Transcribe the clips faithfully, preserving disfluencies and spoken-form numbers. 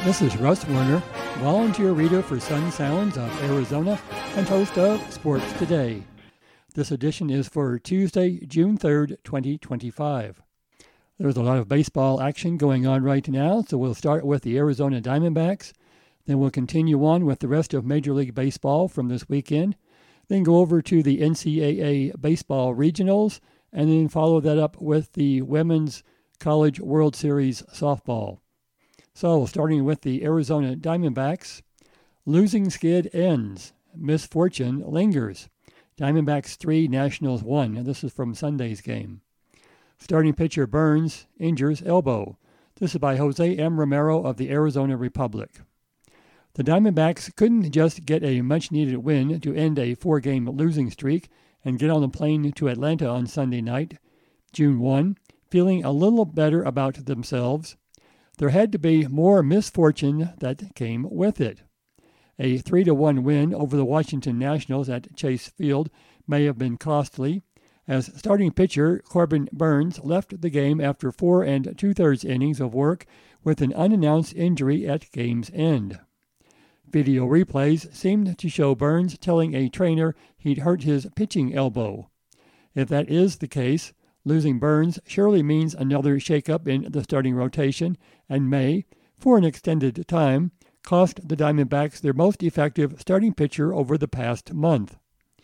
This is Russ Werner, volunteer reader for Sun Sounds of Arizona and host of Sports Today. This edition is for Tuesday, June third, twenty twenty-five. There's a lot of baseball action going on right now, so we'll start with the Arizona Diamondbacks. Then we'll continue on with the rest of Major League Baseball from this weekend. Then go over to the N C double A Baseball Regionals, and then follow that up with the Women's College World Series softball. So, starting with the Arizona Diamondbacks, losing skid ends, misfortune lingers. Diamondbacks three, Nationals one, and this is from Sunday's game. Starting pitcher Burns injures elbow. This is by Jose M. Romero of the Arizona Republic. The Diamondbacks couldn't just get a much-needed win to end a four-game losing streak and get on the plane to Atlanta on Sunday night, June first, feeling a little better about themselves. There had to be more misfortune that came with it. A three to one win over the Washington Nationals at Chase Field may have been costly, as starting pitcher Corbin Burns left the game after four and two-thirds innings of work with an unannounced injury at game's end. Video replays seemed to show Burns telling a trainer he'd hurt his pitching elbow. If that is the case, losing Burns surely means another shakeup in the starting rotation and may, for an extended time, cost the Diamondbacks their most effective starting pitcher over the past month.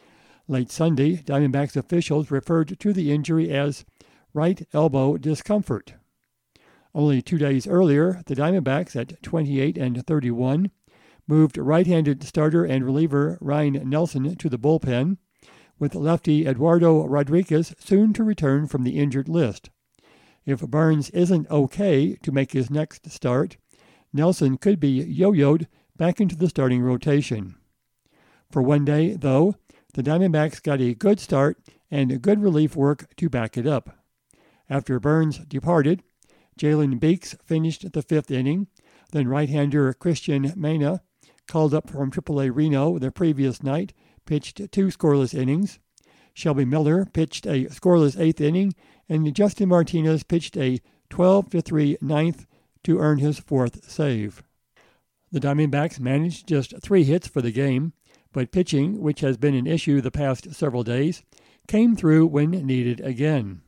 Late Sunday, Diamondbacks officials referred to the injury as right elbow discomfort. Only two days earlier, the Diamondbacks at twenty-eight and thirty-one moved right-handed starter and reliever Ryan Nelson to the bullpen, with lefty Eduardo Rodriguez soon to return from the injured list. If Burns isn't okay to make his next start, Nelson could be yo-yoed back into the starting rotation. For one day, though, the Diamondbacks got a good start and good relief work to back it up. After Burns departed, Jalen Beeks finished the fifth inning, then right-hander Christian Mena, called up from triple A Reno the previous night, pitched two scoreless innings. Shelby Miller pitched a scoreless eighth inning, and Justin Martinez pitched a twelve to three ninth to earn his fourth save. The Diamondbacks managed just three hits for the game, but pitching, which has been an issue the past several days, came through when needed again.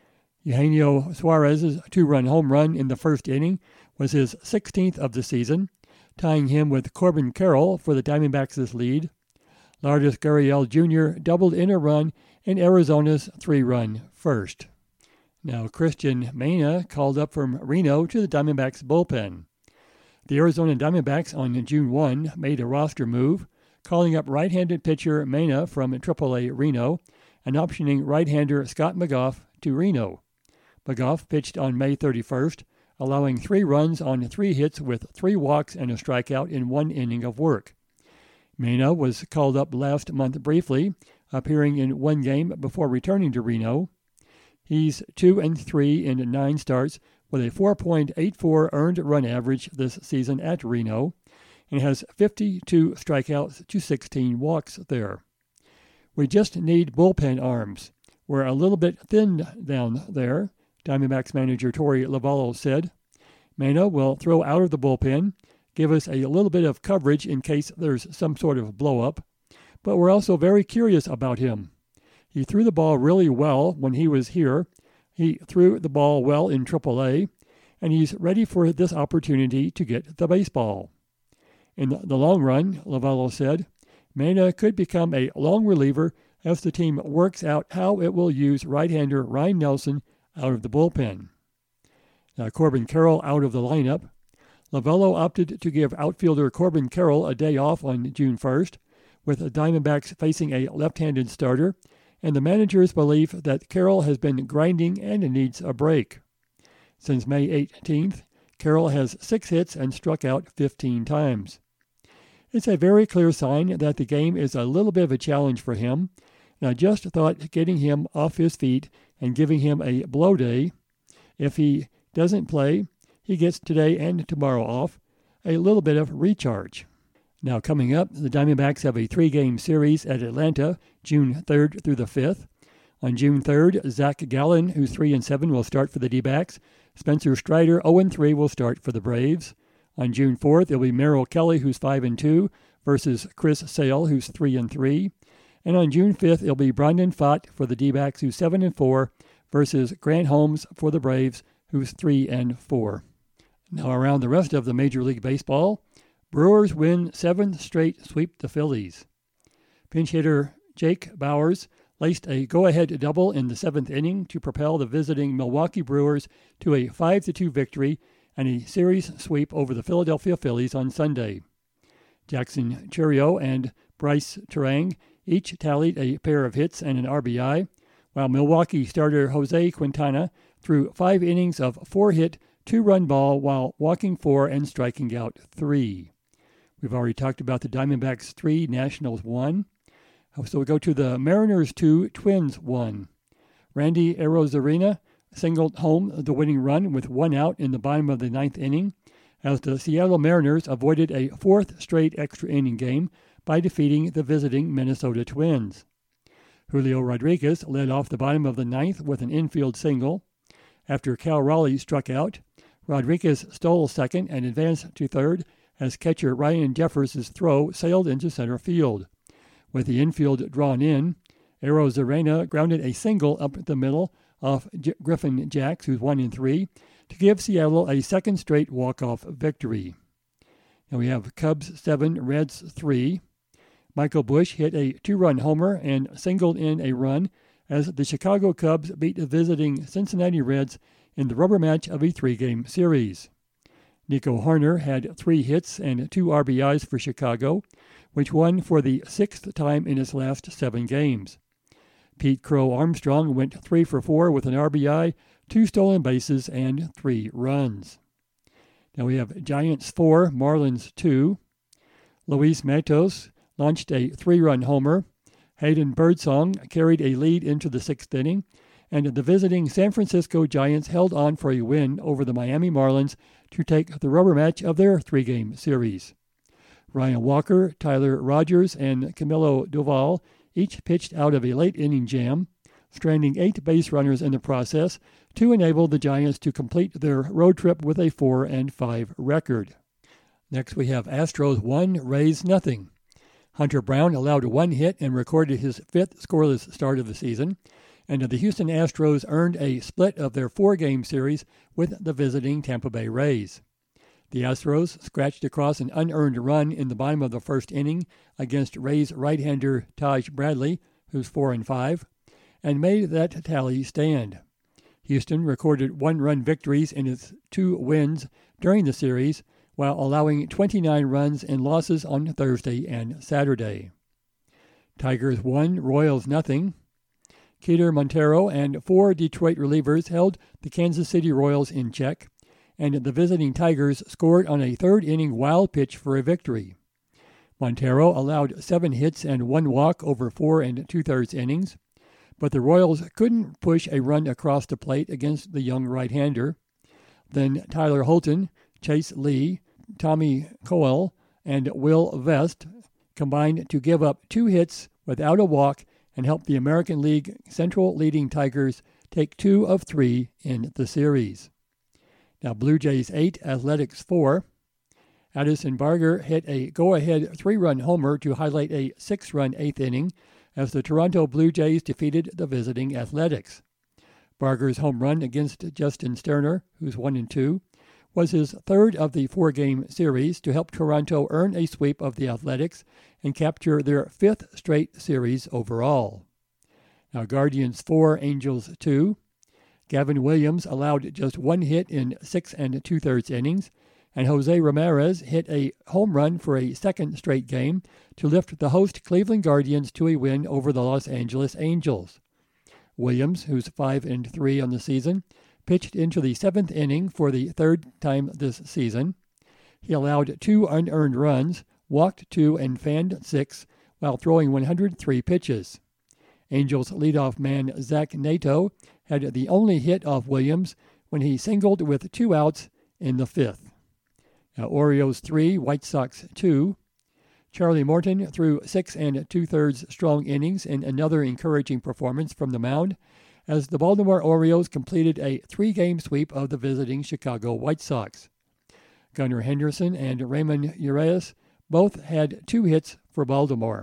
Eugenio Suarez's two-run home run in the first inning was his sixteenth of the season, tying him with Corbin Carroll for the Diamondbacks' lead. Lourdes Gurriel Junior doubled in a run in Arizona's three-run first. Now Christian Mena called up from Reno to the Diamondbacks bullpen. The Arizona Diamondbacks on June first made a roster move, calling up right-handed pitcher Mena from triple A Reno and optioning right-hander Scott McGough to Reno. McGough pitched on May thirty-first, allowing three runs on three hits with three walks and a strikeout in one inning of work. Mena was called up last month briefly, appearing in one game before returning to Reno. He's two and three in nine starts with a four point eight four earned run average this season at Reno, and has fifty-two strikeouts to sixteen walks there. We just need bullpen arms. We're a little bit thin down there, Diamondbacks manager Torey Lovullo said. Mena will throw out of the bullpen, give us a little bit of coverage in case there's some sort of blow-up, but we're also very curious about him. He threw the ball really well when he was here. He threw the ball well in triple A, and he's ready for this opportunity to get the baseball. In the long run, Lovullo said, Mena could become a long reliever as the team works out how it will use right-hander Ryan Nelson out of the bullpen. Now, Corbin Carroll out of the lineup. Lovullo opted to give outfielder Corbin Carroll a day off on June first, with the Diamondbacks facing a left-handed starter, and the manager's belief that Carroll has been grinding and needs a break. Since May eighteenth, Carroll has six hits and struck out fifteen times. It's a very clear sign that the game is a little bit of a challenge for him, and I just thought getting him off his feet and giving him a blow day, if he doesn't play, he gets today and tomorrow off, a little bit of recharge. Now coming up, the Diamondbacks have a three-game series at Atlanta, June third through the fifth. On June third, Zach Gallen, who's three and seven, will start for the D-backs. Spencer Strider, oh and three, will start for the Braves. On June fourth, it'll be Merrill Kelly, who's five and two, versus Chris Sale, who's three and three. And on June fifth, it'll be Brandon Pfaadt for the D-backs, who's seven and four, versus Grant Holmes for the Braves, who's three and four. Now around the rest of the Major League Baseball, Brewers win seven straight, sweep the Phillies. Pinch hitter Jake Bauers laced a go-ahead double in the seventh inning to propel the visiting Milwaukee Brewers to a five to two victory and a series sweep over the Philadelphia Phillies on Sunday. Jackson Chourio and Bryce Terang each tallied a pair of hits and an R B I, while Milwaukee starter Jose Quintana threw five innings of four-hit, two-run ball while walking four and striking out three. We've already talked about the Diamondbacks three, Nationals one. So we go to the Mariners two, Twins one. Randy Arozarena singled home the winning run with one out in the bottom of the ninth inning, as the Seattle Mariners avoided a fourth straight extra inning game by defeating the visiting Minnesota Twins. Julio Rodriguez led off the bottom of the ninth with an infield single. After Cal Raleigh struck out, Rodriguez stole second and advanced to third as catcher Ryan Jeffers' throw sailed into center field. With the infield drawn in, Arozarena grounded a single up the middle off J- Griffin Jacks, who's one and three, to give Seattle a second straight walk-off victory. Now we have Cubs seven, Reds three. Michael Busch hit a two-run homer and singled in a run as the Chicago Cubs beat the visiting Cincinnati Reds in the rubber match of a three-game series. Nico Hoerner had three hits and two R B Is for Chicago, which won for the sixth time in its last seven games. Pete Crow Armstrong went three for four with an R B I, two stolen bases, and three runs. Now we have Giants four, Marlins two. Luis Matos launched a three-run homer. Hayden Birdsong carried a lead into the sixth inning, and the visiting San Francisco Giants held on for a win over the Miami Marlins to take the rubber match of their three-game series. Ryan Walker, Tyler Rogers, and Camilo Doval each pitched out of a late-inning jam, stranding eight base runners in the process to enable the Giants to complete their road trip with a four and five record. Next we have Astros one, Rays nothing. Hunter Brown allowed one hit and recorded his fifth scoreless start of the season, and the Houston Astros earned a split of their four-game series with the visiting Tampa Bay Rays. The Astros scratched across an unearned run in the bottom of the first inning against Rays right-hander Taj Bradley, who's four and five, and made that tally stand. Houston recorded one-run victories in its two wins during the series, while allowing twenty-nine runs in losses on Thursday and Saturday. Tigers one, Royals nothing. Keter Montero and four Detroit relievers held the Kansas City Royals in check, and the visiting Tigers scored on a third-inning wild pitch for a victory. Montero allowed seven hits and one walk over four and two-thirds innings, but the Royals couldn't push a run across the plate against the young right-hander. Then Tyler Holton, Chase Lee, Tommy Coyle, and Will Vest combined to give up two hits without a walk and help the American League Central leading Tigers take two of three in the series. Now Blue Jays eight, Athletics four. Addison Barger hit a go-ahead three-run homer to highlight a six-run eighth inning as the Toronto Blue Jays defeated the visiting Athletics. Barger's home run against Justin Sterner, who's one and two, was his third of the four-game series to help Toronto earn a sweep of the Athletics and capture their fifth straight series overall. Now Guardians four, Angels two. Gavin Williams allowed just one hit in six and two-thirds innings, and Jose Ramirez hit a home run for a second straight game to lift the host Cleveland Guardians to a win over the Los Angeles Angels. Williams, who's five and three on the season, pitched into the seventh inning for the third time this season. He allowed two unearned runs, walked two, and fanned six, while throwing one hundred three pitches. Angels leadoff man Zach Nato had the only hit off Williams when he singled with two outs in the fifth. Now, Orioles three, White Sox two. Charlie Morton threw six and two-thirds strong innings in another encouraging performance from the mound as the Baltimore Orioles completed a three-game sweep of the visiting Chicago White Sox. Gunnar Henderson and Raymond Urias both had two hits for Baltimore.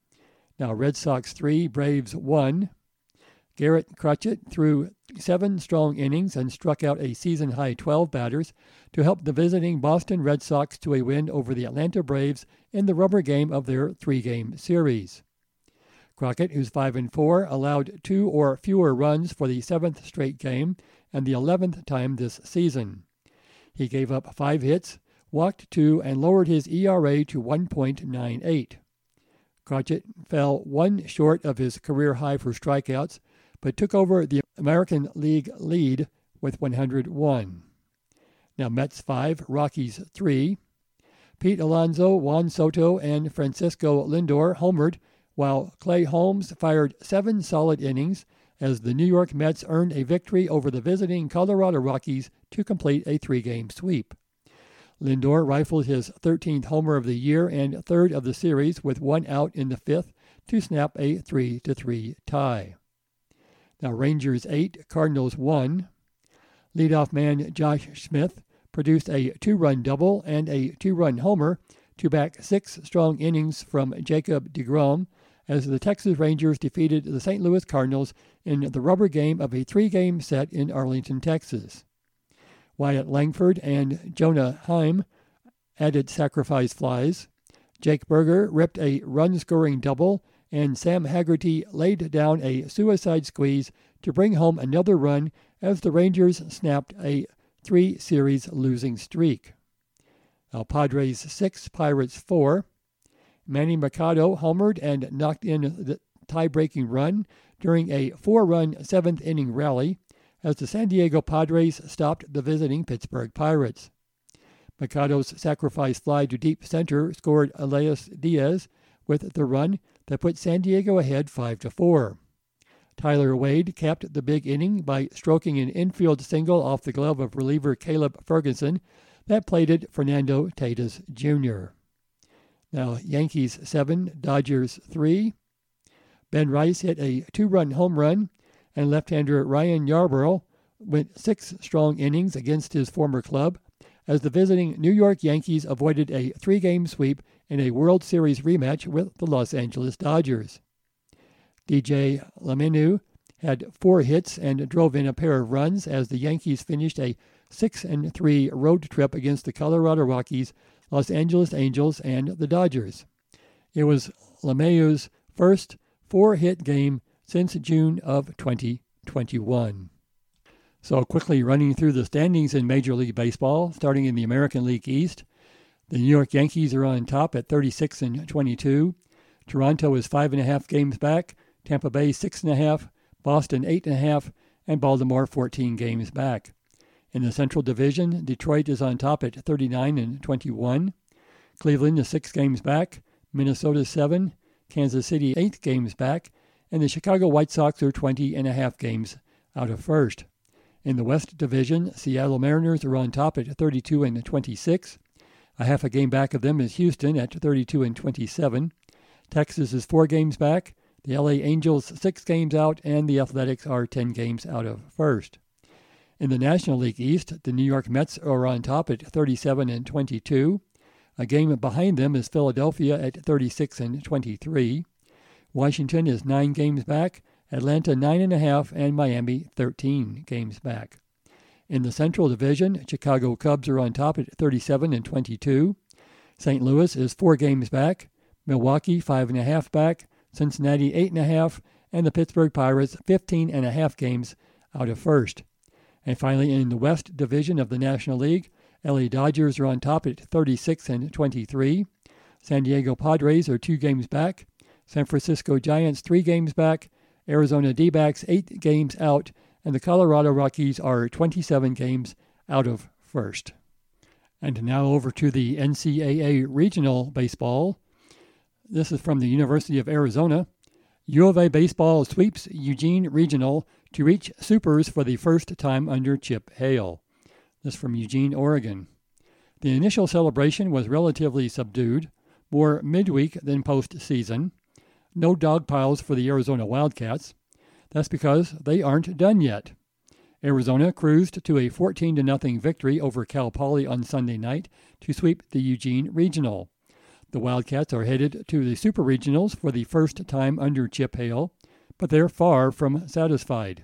Now Red Sox three, Braves one. Garrett Crutchett threw seven strong innings and struck out a season-high twelve batters to help the visiting Boston Red Sox to a win over the Atlanta Braves in the rubber game of their three-game series. Crockett, who's five and four, allowed two or fewer runs for the seventh straight game and the eleventh time this season. He gave up five hits, walked two, and lowered his E R A to one point nine eight. Crockett fell one short of his career high for strikeouts, but took over the American League lead with one hundred one. Now Mets five, Rockies three. Pete Alonso, Juan Soto, and Francisco Lindor homered, while Clay Holmes fired seven solid innings as the New York Mets earned a victory over the visiting Colorado Rockies to complete a three-game sweep. Lindor rifled his thirteenth homer of the year and third of the series with one out in the fifth to snap a three to three tie. Now Rangers eight, Cardinals one. Leadoff man Josh Smith produced a two-run double and a two-run homer to back six strong innings from Jacob deGrom as the Texas Rangers defeated the Saint Louis Cardinals in the rubber game of a three-game set in Arlington, Texas. Wyatt Langford and Jonah Heim added sacrifice flies. Jake Berger ripped a run-scoring double, and Sam Haggerty laid down a suicide squeeze to bring home another run as the Rangers snapped a three-series losing streak. Now Padres six, Pirates four. Manny Machado homered and knocked in the tie-breaking run during a four-run seventh-inning rally as the San Diego Padres stopped the visiting Pittsburgh Pirates. Machado's sacrifice fly to deep center scored Elias Diaz with the run that put San Diego ahead five to four. Tyler Wade capped the big inning by stroking an infield single off the glove of reliever Caleb Ferguson that plated Fernando Tatis Junior Now Yankees seven, Dodgers three. Ben Rice hit a two-run home run, and left-hander Ryan Yarbrough went six strong innings against his former club as the visiting New York Yankees avoided a three-game sweep in a World Series rematch with the Los Angeles Dodgers. D J LeMahieu had four hits and drove in a pair of runs as the Yankees finished a six and three road trip against the Colorado Rockies, Los Angeles Angels, and the Dodgers. It was LeMahieu's first four-hit game since June of twenty twenty-one. So quickly running through the standings in Major League Baseball, starting in the American League East, the New York Yankees are on top at thirty-six and twenty-two. Toronto is five and a half games back, Tampa Bay six and a half, Boston eight and a half, and Baltimore fourteen games back. In the Central Division, Detroit is on top at thirty-nine and twenty-one. Cleveland is six games back, Minnesota seven, Kansas City eight games back, and the Chicago White Sox are twenty and a half games out of first. In the West Division, Seattle Mariners are on top at thirty-two and twenty-six. A half a game back of them is Houston at thirty-two and twenty-seven. Texas is four games back, the L A Angels six games out, and the Athletics are ten games out of first. In the National League East, the New York Mets are on top at thirty-seven and twenty-two. A game behind them is Philadelphia at thirty-six and twenty-three. Washington is nine games back, Atlanta nine and a half, and Miami thirteen games back. In the Central Division, Chicago Cubs are on top at thirty-seven and twenty-two. Saint Louis is four games back, Milwaukee five and a half back, Cincinnati eight and a half, and the Pittsburgh Pirates fifteen and a half games out of first. And finally, in the West Division of the National League, L A Dodgers are on top at thirty-six and twenty-three. San Diego Padres are two games back, San Francisco Giants three games back, Arizona D-backs eight games out, and the Colorado Rockies are twenty-seven games out of first. And now over to the N C double A Regional Baseball. This is from the University of Arizona. U of A Baseball sweeps Eugene Regional to reach Supers for the first time under Chip Hale. This from Eugene, Oregon. The initial celebration was relatively subdued, more midweek than postseason. No dog piles for the Arizona Wildcats. That's because they aren't done yet. Arizona cruised to a fourteen to nothing victory over Cal Poly on Sunday night to sweep the Eugene Regional. The Wildcats are headed to the Super Regionals for the first time under Chip Hale, but they're far from satisfied.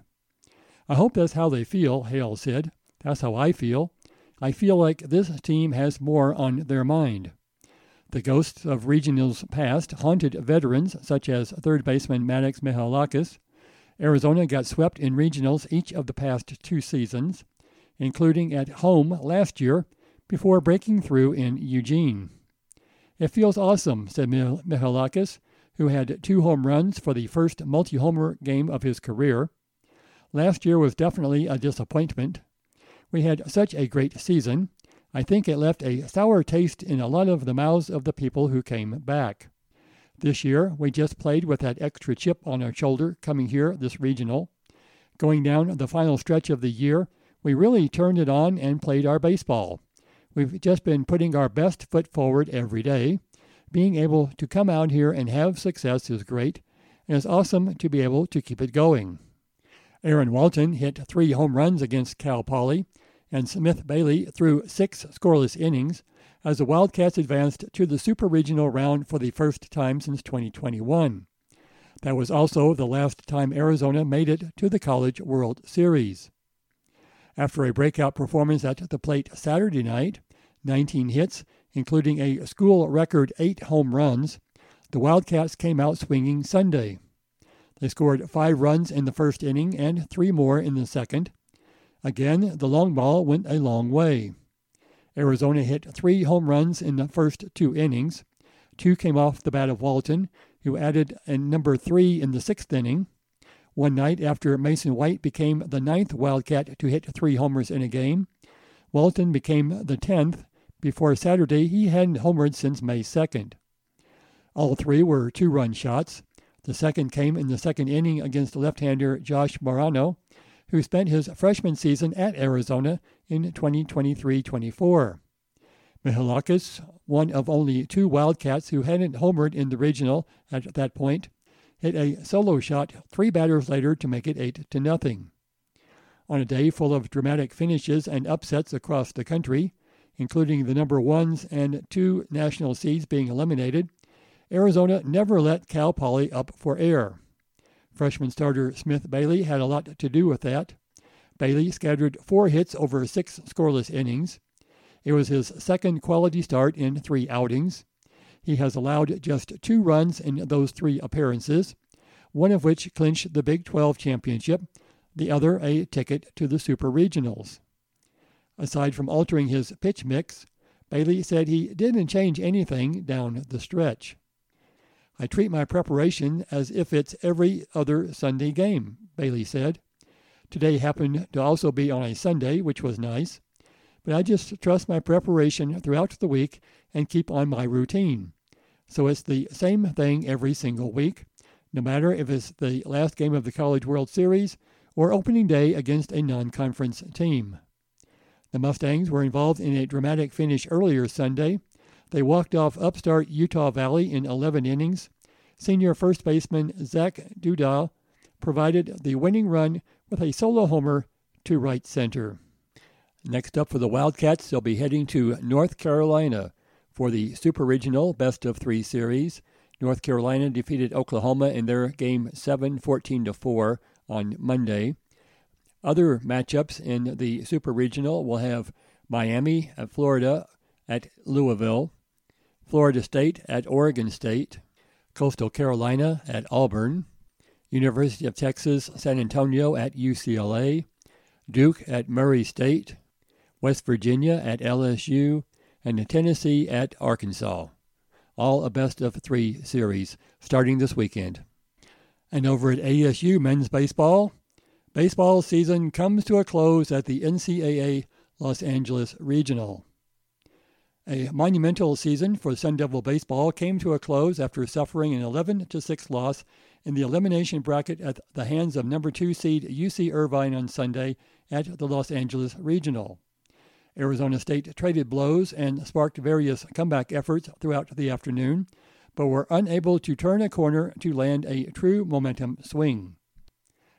"I hope that's how they feel," Hale said. "That's how I feel. I feel like this team has more on their mind." The ghosts of regionals past haunted veterans such as third baseman Maddox Mihalakis. Arizona got swept in regionals each of the past two seasons, including at home last year, before breaking through in Eugene. "It feels awesome," said Mihalakis, who had two home runs for the first multi-homer game of his career. "Last year was definitely a disappointment. We had such a great season. I think it left a sour taste in a lot of the mouths of the people who came back. This year, we just played with that extra chip on our shoulder coming here this regional. Going down the final stretch of the year, we really turned it on and played our baseball. We've just been putting our best foot forward every day. Being able to come out here and have success is great, and it's awesome to be able to keep it going." Aaron Walton hit three home runs against Cal Poly, and Smith Bailey threw six scoreless innings as the Wildcats advanced to the Super Regional round for the first time since twenty twenty-one. That was also the last time Arizona made it to the College World Series. After a breakout performance at the plate Saturday night, nineteen hits, including a school record eight home runs, the Wildcats came out swinging Sunday. They scored five runs in the first inning and three more in the second. Again, the long ball went a long way. Arizona hit three home runs in the first two innings. Two came off the bat of Walton, who added a number three in the sixth inning. One night after Mason White became the ninth Wildcat to hit three homers in a game, Walton became the tenth. Before Saturday, he hadn't homered since May second. All three were two-run shots. The second came in the second inning against left-hander Josh Morano, who spent his freshman season at Arizona in twenty twenty-three twenty-four. Mihalakis, one of only two Wildcats who hadn't homered in the regional at that point, hit a solo shot three batters later to make it eight to nothing. On a day full of dramatic finishes and upsets across the country, including the number ones and two national seeds being eliminated, Arizona never let Cal Poly up for air. Freshman starter Smith Bailey had a lot to do with that. Bailey scattered four hits over six scoreless innings. It was his second quality start in three outings. He has allowed just two runs in those three appearances, one of which clinched the Big twelve championship, the other a ticket to the Super Regionals. Aside from altering his pitch mix, Bailey said he didn't change anything down the stretch. "I treat my preparation as if it's every other Sunday game," Bailey said. "Today happened to also be on a Sunday, which was nice. But I just trust my preparation throughout the week and keep on my routine. So it's the same thing every single week, no matter if it's the last game of the College World Series or opening day against a non-conference team." The Mustangs were involved in a dramatic finish earlier Sunday. They walked off upstart Utah Valley in eleven innings. Senior first baseman Zach Duda provided the winning run with a solo homer to right center. Next up for the Wildcats, they'll be heading to North Carolina for the Super Regional Best of Three Series. North Carolina defeated Oklahoma in their game seven, fourteen to four on Monday. Other matchups in the Super Regional will have Miami at Florida at Louisville, Florida State at Oregon State, Coastal Carolina at Auburn, University of Texas San Antonio at U C L A, Duke at Murray State, West Virginia at L S U, and Tennessee at Arkansas. All a best-of-three series starting this weekend. And over at A S U men's baseball, baseball season comes to a close at the N C double A Los Angeles Regional. A monumental season for Sun Devil baseball came to a close after suffering an eleven to six loss in the elimination bracket at the hands of number two seed U C Irvine on Sunday at the Los Angeles Regional. Arizona State traded blows and sparked various comeback efforts throughout the afternoon, but were unable to turn a corner to land a true momentum swing.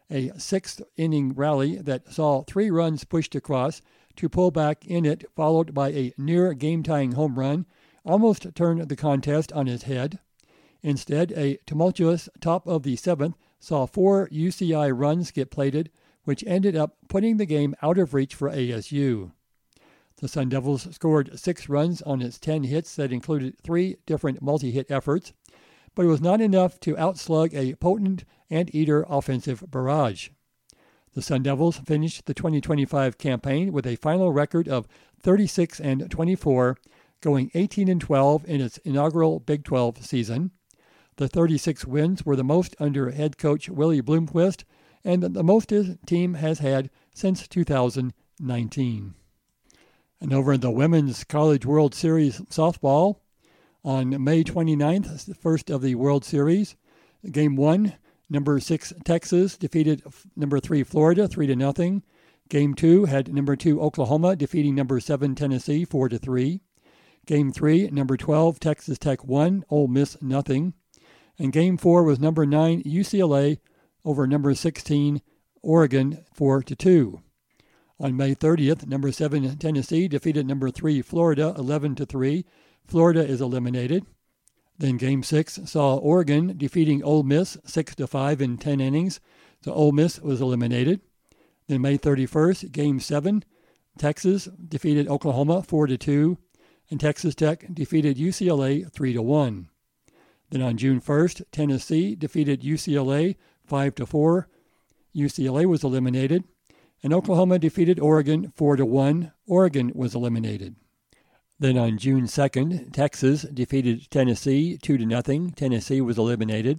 a sixth-inning rally that saw three runs pushed across to pull back in it, followed by a near game-tying home run, almost turned the contest on its head. Instead, a tumultuous top of the seventh saw four U C I runs get plated, which ended up putting the game out of reach for A S U. The Sun Devils scored six runs on its ten hits that included three different multi-hit efforts, but it was not enough to outslug a potent anteater offensive barrage. The Sun Devils finished the twenty twenty-five campaign with a final record of thirty-six and twenty-four, going eighteen and twelve in its inaugural Big twelve season. The thirty-six wins were the most under head coach Willie Bloomquist, and the most his team has had since two thousand nineteen. And over in the Women's College World Series softball, on May twenty-ninth, the first of the World Series, Game one, number six Texas defeated number three Florida three to nothing. Game two had number two Oklahoma defeating number seven Tennessee four to three. Game three, number twelve Texas Tech one, Ole Miss nothing. And Game four was number nine U C L A over number sixteen Oregon four to two. On May thirtieth, number seven Tennessee defeated number three Florida eleven to three. Florida is eliminated. Then Game six saw Oregon defeating Ole Miss six to five in ten innings, so Ole Miss was eliminated. Then May thirty-first, Game seven, Texas defeated Oklahoma four to two, and Texas Tech defeated U C L A three to one. Then on June first, Tennessee defeated U C L A five to four. U C L A was eliminated, and Oklahoma defeated Oregon four to one. Oregon was eliminated. Then on June second, Texas defeated Tennessee two to nothing. Tennessee was eliminated.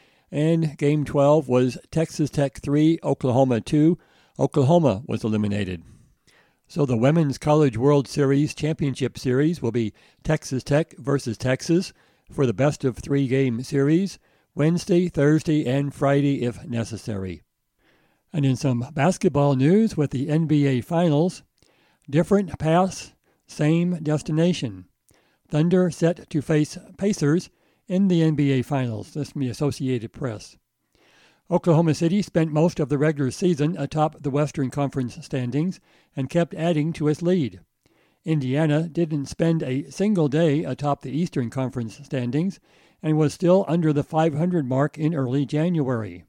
And Game twelve was Texas Tech three, Oklahoma two. Oklahoma was eliminated. So the Women's College World Series Championship Series will be Texas Tech versus Texas for the best of three game series, Wednesday, Thursday, and Friday if necessary. And in some basketball news with the N B A Finals, different paths, same destination. Thunder set to face Pacers in the N B A Finals. This from the Associated Press. Oklahoma City spent most of the regular season atop the Western Conference standings and kept adding to its lead. Indiana didn't spend a single day atop the Eastern Conference standings and was still under the five hundred mark in early January.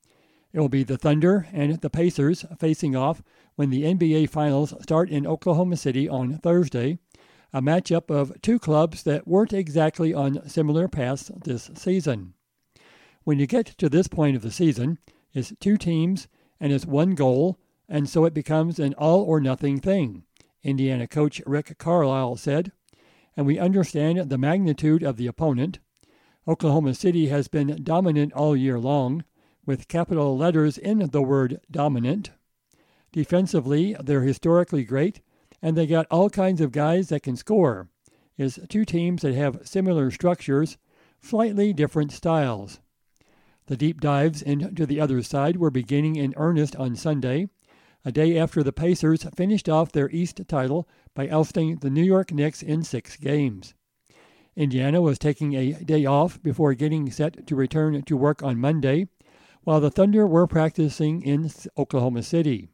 It will be the Thunder and the Pacers facing off when the N B A Finals start in Oklahoma City on Thursday, a matchup of two clubs that weren't exactly on similar paths this season. When you get to this point of the season, it's two teams and it's one goal, and so it becomes an all-or-nothing thing, Indiana coach Rick Carlisle said, and we understand the magnitude of the opponent. Oklahoma City has been dominant all year long, with capital letters in the word dominant. Defensively, they're historically great, and they got all kinds of guys that can score. It's two teams that have similar structures, slightly different styles. The deep dives into the other side were beginning in earnest on Sunday, a day after the Pacers finished off their East title by ousting the New York Knicks in six games. Indiana was taking a day off before getting set to return to work on Monday, while the Thunder were practicing in Oklahoma City.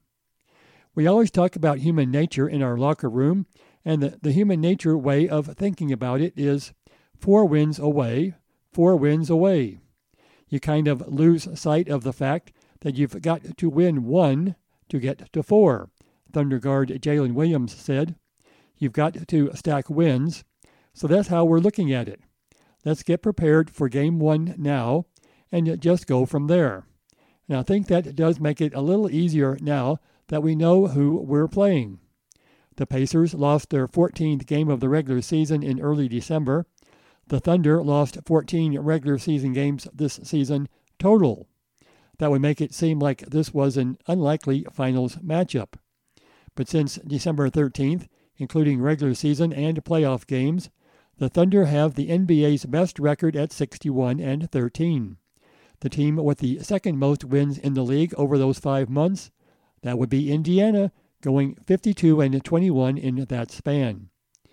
We always talk about human nature in our locker room, and the, the human nature way of thinking about it is four wins away, four wins away. You kind of lose sight of the fact that you've got to win one to get to four, Thunder guard Jalen Williams said. You've got to stack wins, so that's how we're looking at it. Let's get prepared for game one now, and just go from there. And I think that does make it a little easier now that we know who we're playing. The Pacers lost their fourteenth game of the regular season in early December. The Thunder lost fourteen regular season games this season total. That would make it seem like this was an unlikely finals matchup. But since December thirteenth, including regular season and playoff games, the Thunder have the N B A's best record at sixty-one and thirteen. The team with the second most wins in the league over those five months, that would be Indiana, going fifty-two and twenty-one in that span.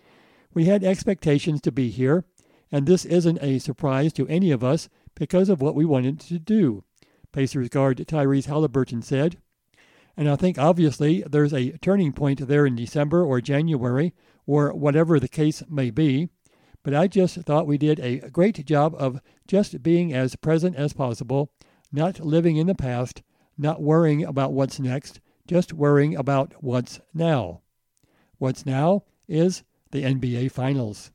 We had expectations to be here, and this isn't a surprise to any of us because of what we wanted to do. Pacers guard Tyrese Halliburton said. And I think obviously there's a turning point there in December or January or whatever the case may be. But I just thought we did a great job of just being as present as possible, not living in the past, not worrying about what's next, just worrying about what's now. What's now is the N B A Finals.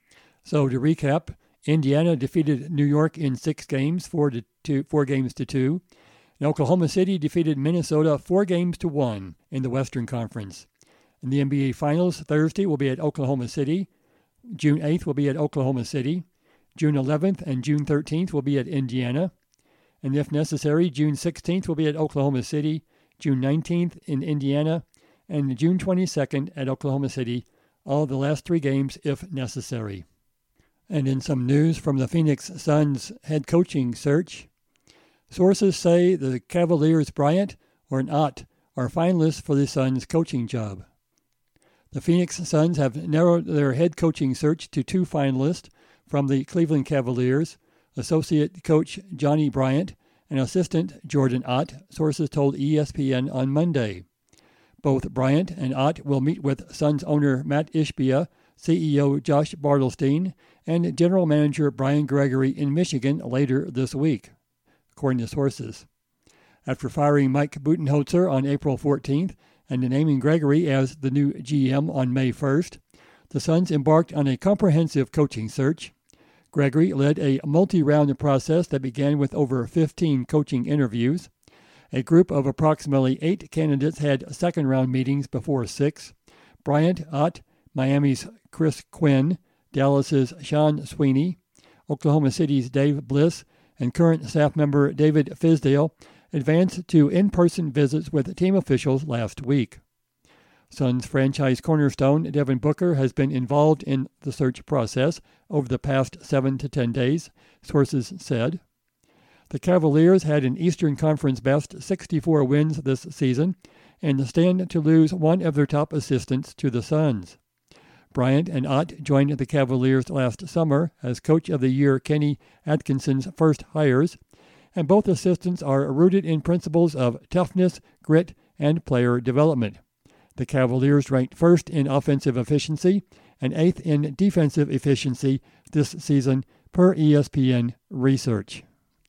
So to recap, Indiana defeated New York in six games, four to two, four games to two. And Oklahoma City defeated Minnesota four games to one in the Western Conference. And the N B A Finals Thursday will be at Oklahoma City. June eighth will be at Oklahoma City. June eleventh and June thirteenth will be at Indiana. And if necessary, June sixteenth will be at Oklahoma City, June nineteenth in Indiana, and June twenty-second at Oklahoma City, all the last three games if necessary. And in some news from the Phoenix Suns head coaching search, sources say the Cavaliers' Bryant or Ott are finalists for the Suns coaching job. The Phoenix Suns have narrowed their head coaching search to two finalists from the Cleveland Cavaliers, associate coach Johnny Bryant and assistant Jordan Ott, sources told E S P N on Monday. Both Bryant and Ott will meet with Suns owner Matt Ishbia, C E O Josh Bartelstein, and general manager Brian Gregory in Michigan later this week, according to sources. After firing Mike Budenholzer on April fourteenth and naming Gregory as the new G M on May first, the Suns embarked on a comprehensive coaching search. Gregory led a multi-round process that began with over fifteen coaching interviews. A group of approximately eight candidates had second-round meetings before six. Bryant, Ott, Miami's Chris Quinn, Dallas's Sean Sweeney, Oklahoma City's Dave Bliss, and current staff member David Fizdale advanced to in-person visits with team officials last week. Suns franchise cornerstone Devin Booker has been involved in the search process over the past seven to ten days, sources said. The Cavaliers had an Eastern Conference best sixty-four wins this season and stand to lose one of their top assistants to the Suns. Bryant and Ott joined the Cavaliers last summer as Coach of the Year Kenny Atkinson's first hires, and both assistants are rooted in principles of toughness, grit, and player development. The Cavaliers ranked first in offensive efficiency and eighth in defensive efficiency this season per E S P N research.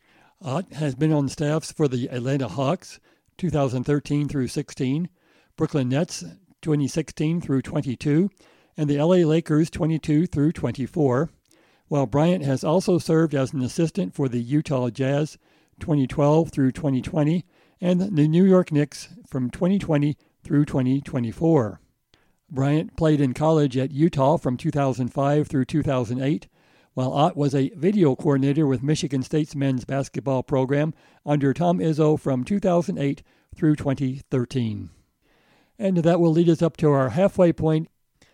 Ott has been on staffs for the Atlanta Hawks two thousand thirteen through sixteen, Brooklyn Nets twenty sixteen through twenty-two, and the L A Lakers twenty-two through twenty-four, while Bryant has also served as an assistant for the Utah Jazz twenty twelve through twenty twenty and the New York Knicks from twenty twenty through twenty twenty-four. Bryant played in college at Utah from two thousand five through two thousand eight, while Ott was a video coordinator with Michigan State's men's basketball program under Tom Izzo from two thousand eight through twenty thirteen. And that will lead us up to our halfway point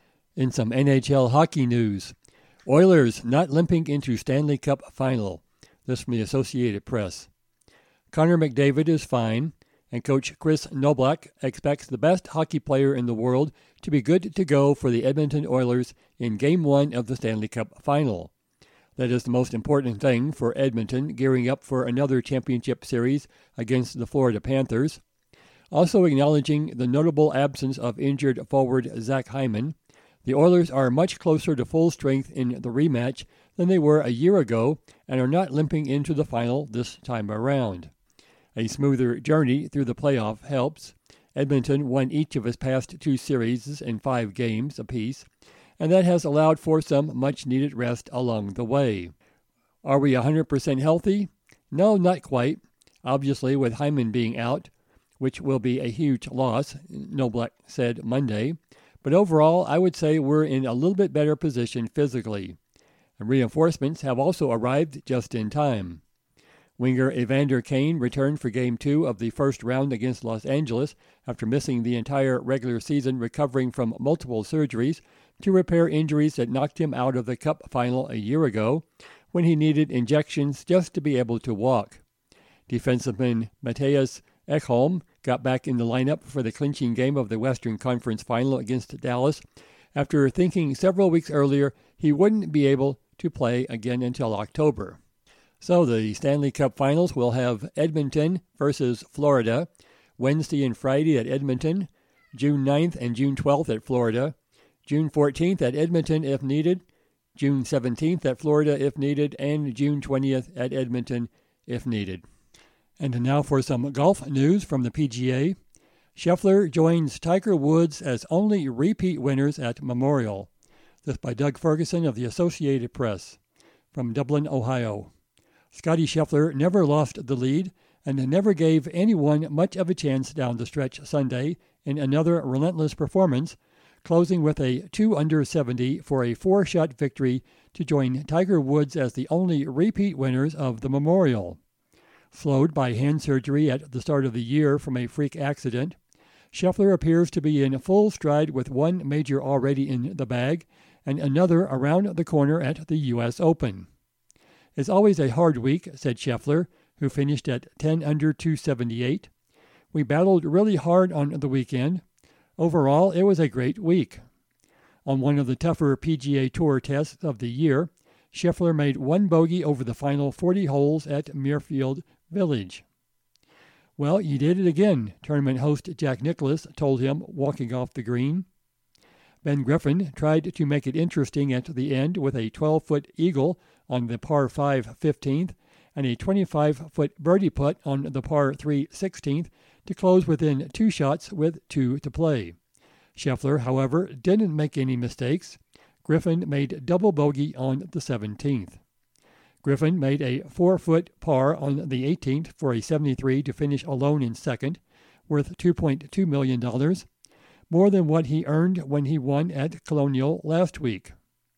in some N H L hockey news. Oilers not limping into Stanley Cup final. This from the Associated Press. Connor McDavid is fine, and coach Chris Knoblauch expects the best hockey player in the world to be good to go for the Edmonton Oilers in Game one of the Stanley Cup final. That is the most important thing for Edmonton, gearing up for another championship series against the Florida Panthers. Also acknowledging the notable absence of injured forward Zach Hyman, the Oilers are much closer to full strength in the rematch than they were a year ago and are not limping into the final this time around. A smoother journey through the playoff helps. Edmonton won each of its past two series in five games apiece, and that has allowed for some much-needed rest along the way. Are we one hundred percent healthy? No, not quite. Obviously, with Hyman being out, which will be a huge loss, Knoblauch said Monday. But overall, I would say we're in a little bit better position physically. And reinforcements have also arrived just in time. Winger Evander Kane returned for Game two of the first round against Los Angeles after missing the entire regular season, recovering from multiple surgeries to repair injuries that knocked him out of the Cup final a year ago when he needed injections just to be able to walk. Defenseman Matthias Ekholm got back in the lineup for the clinching game of the Western Conference Final against Dallas after thinking several weeks earlier he wouldn't be able to play again until October. So the Stanley Cup Finals will have Edmonton versus Florida, Wednesday and Friday at Edmonton, June ninth and June twelfth at Florida, June fourteenth at Edmonton if needed, June seventeenth at Florida if needed, and June twentieth at Edmonton if needed. And now for some golf news from the P G A. Scheffler joins Tiger Woods as only repeat winners at Memorial. This by Doug Ferguson of the Associated Press from Dublin, Ohio. Scottie Scheffler never lost the lead and never gave anyone much of a chance down the stretch Sunday in another relentless performance, closing with a two under seventy for a four-shot victory to join Tiger Woods as the only repeat winners of the Memorial. Slowed by hand surgery at the start of the year from a freak accident, Scheffler appears to be in full stride with one major already in the bag and another around the corner at the U S Open. It's always a hard week, said Scheffler, who finished at ten under two seventy-eight. We battled really hard on the weekend. Overall, it was a great week. On one of the tougher P G A Tour tests of the year, Scheffler made one bogey over the final forty holes at Muirfield Village. Well, you did it again, tournament host Jack Nicklaus told him walking off the green. Ben Griffin tried to make it interesting at the end with a twelve-foot eagle on the par five fifteenth and a twenty-five-foot birdie putt on the par three sixteenth to close within two shots with two to play. Scheffler, however, didn't make any mistakes. Griffin made double bogey on the seventeenth. Griffin made a four-foot par on the eighteenth for a seventy-three to finish alone in second, worth two point two million dollars, more than what he earned when he won at Colonial last week.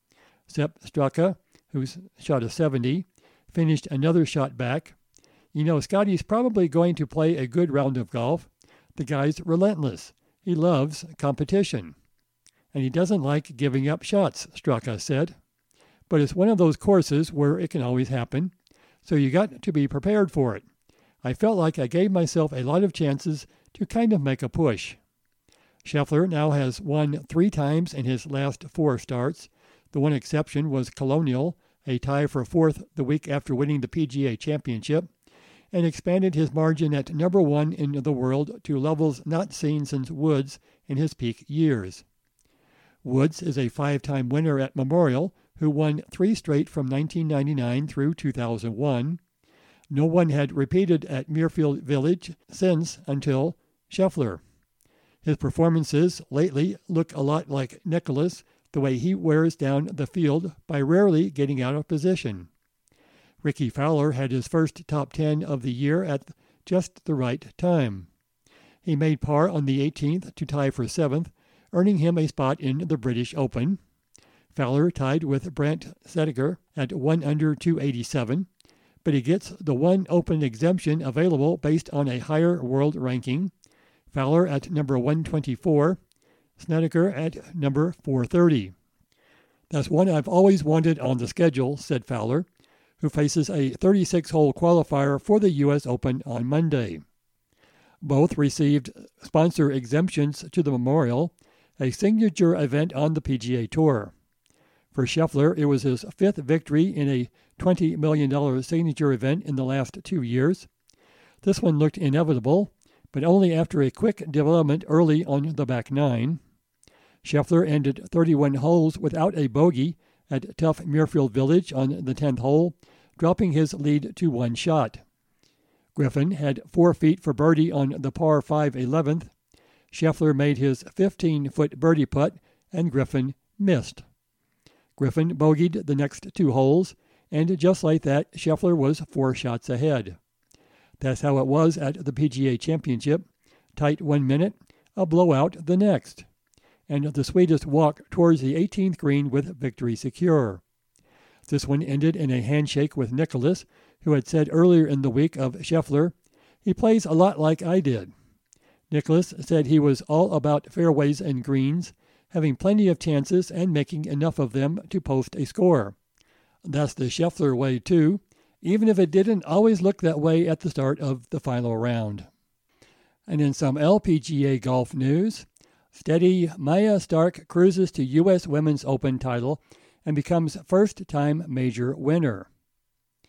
Sepp Straka, who shot a seventy, finished another shot back. You know, Scottie's probably going to play a good round of golf. The guy's relentless. He loves competition. And he doesn't like giving up shots, Straka said. But it's one of those courses where it can always happen, so you got to be prepared for it. I felt like I gave myself a lot of chances to kind of make a push. Scheffler now has won three times in his last four starts. The one exception was Colonial, a tie for fourth the week after winning the P G A Championship, and expanded his margin at number one in the world to levels not seen since Woods in his peak years. Woods is a five-time winner at Memorial, who won three straight from nineteen ninety-nine through two thousand one. No one had repeated at Muirfield Village since until Scheffler. His performances lately look a lot like Nicklaus, the way he wears down the field by rarely getting out of position. Ricky Fowler had his first top ten of the year at just the right time. He made par on the eighteenth to tie for seventh, earning him a spot in the British Open. Fowler tied with Brandt Snedeker at one under two eighty-seven, but he gets the one Open exemption available based on a higher world ranking. Fowler at number one twenty-four, Snedeker at number four thirty. That's one I've always wanted on the schedule, said Fowler, who faces a thirty-six hole qualifier for the U S Open on Monday. Both received sponsor exemptions to the Memorial, a signature event on the P G A Tour. For Scheffler, it was his fifth victory in a twenty million dollars signature event in the last two years. This one looked inevitable, but only after a quick development early on the back nine. Scheffler ended thirty-one holes without a bogey at tough Muirfield Village on the tenth hole, dropping his lead to one shot. Griffin had four feet for birdie on the par five eleventh. Scheffler made his fifteen-foot birdie putt, and Griffin missed. Griffin bogeyed the next two holes, and just like that, Scheffler was four shots ahead. That's how it was at the P G A Championship. Tight one minute, a blowout the next. And the sweetest walk towards the eighteenth green with victory secure. This one ended in a handshake with Nicklaus, who had said earlier in the week of Scheffler, "He plays a lot like I did." Nicklaus said he was all about fairways and greens, having plenty of chances and making enough of them to post a score. That's the Scheffler way, too, even if it didn't always look that way at the start of the final round. And in some L P G A golf news, steady Maya Stark cruises to U S Women's Open title and becomes first-time major winner.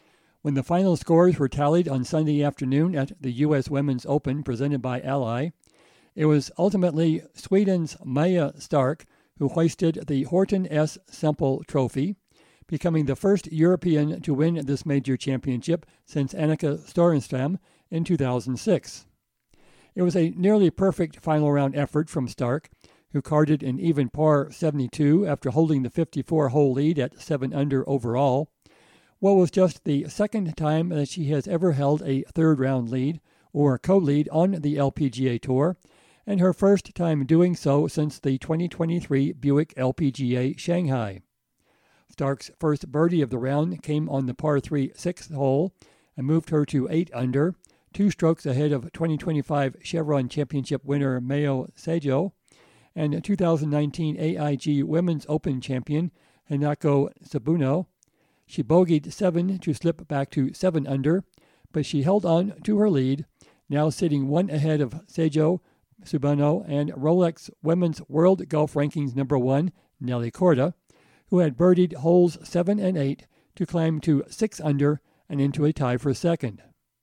When the final scores were tallied on Sunday afternoon at the U S Women's Open presented by Ally, it was ultimately Sweden's Maja Stark who hoisted the Horton S. Semple Trophy, becoming the first European to win this major championship since Annika Sorenstam in two thousand six. It was a nearly perfect final round effort from Stark, who carded an even par seventy-two after holding the fifty-four hole lead at seven under overall. What was just the second time that she has ever held a third round lead or co-lead on the L P G A Tour, and her first time doing so since the twenty twenty-three Buick L P G A Shanghai. Stark's first birdie of the round came on the par three sixth hole and moved her to eight under, two strokes ahead of twenty twenty-five Chevron Championship winner Mayo Sajo and two thousand nineteen A I G Women's Open champion Hinako Sabuno. She bogeyed seven to slip back to seven under, but she held on to her lead, now sitting one ahead of Sajo, Sabuno, and Rolex Women's World Golf Rankings number one, Nelly Korda, who had birdied holes seven and eight to climb to six under and into a tie for second.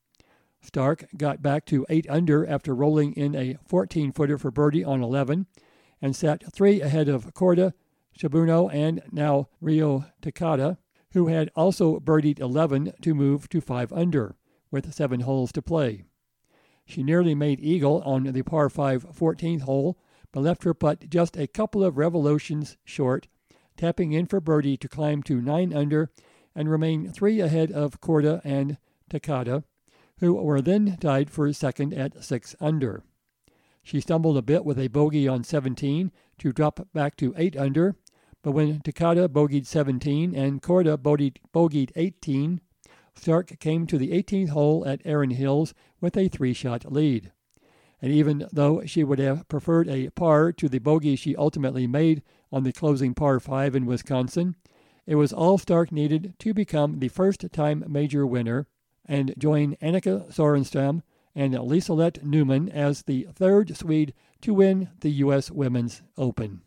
Stark got back to eight under after rolling in a fourteen-footer for birdie on eleven, and sat three ahead of Korda, Sabuno, and now Rio Takada, who had also birdied eleven to move to five under, with seven holes to play. She nearly made eagle on the par five fourteenth hole, but left her putt just a couple of revolutions short, tapping in for birdie to climb to nine under and remain three ahead of Korda and Takada, who were then tied for second at six under. She stumbled a bit with a bogey on seventeen to drop back to eight under, but when Takada bogeyed seventeen and Korda bogeyed, bogeyed eighteen, Stark came to the eighteenth hole at Erin Hills with a three-shot lead. And even though she would have preferred a par to the bogey she ultimately made on the closing par five in Wisconsin, it was all Stark needed to become the first-time major winner and join Annika Sorenstam and Liselott Newman as the third Swede to win the U S Women's Open.